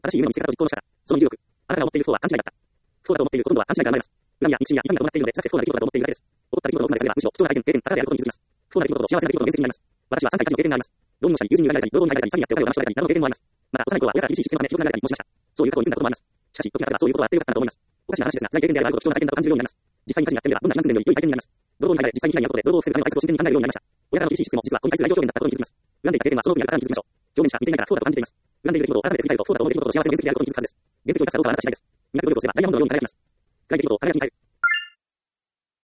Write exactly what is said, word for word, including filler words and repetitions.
正しい夢を見つけ方と実行の仕方。その意欲。あなたが思っている不幸は勘違いだった。不幸だと思っているほとんどは勘違いが生まれます。恨みや憎しみや痛みが伴っているので、さて不幸な出来事だと思っているだけです。起こった出来事の多くなる下げは、むしろ貴重な体験、経験、宝であることに気づきます。不幸な出来事と幸せな出来事の面積になります。私はさんかい家事の経験があります。労務者に友人に言われたり、労働に言われたり、詐欺やってお金を騙し取られたり、などの経験もあります。また、幼い頃は親から厳しいしつけのため、記憶が流れたりもしました。そういう過去を憎んだこともあります。しかし、時になってはそういうことはあってよかったなと思います。おかしな話ですが、辛い経験であるあることを貴重な体験だと感じるようになります。実際に火事にあってみれば、どんな避難訓練より良い体験になります。泥棒に入られ、実際に被害に遭うことで、泥棒を防ぐための対策を真剣に考えるようになりました。親からの厳しいしつけも、実はここに対する愛情表現だったことに気づきます。恨んでいた経験はその奥にあるからに気づきましょう。表面しか見ていないから不幸だと感じています。恨んでいる出来事を改めて振り返ると、不幸だと思う出来事と幸せの原石であることに気づくはずです。原石を生かすかどうかはあなた次第です。苦手を生かすかどうかはあなた次第です。外的ことを輝きに変える。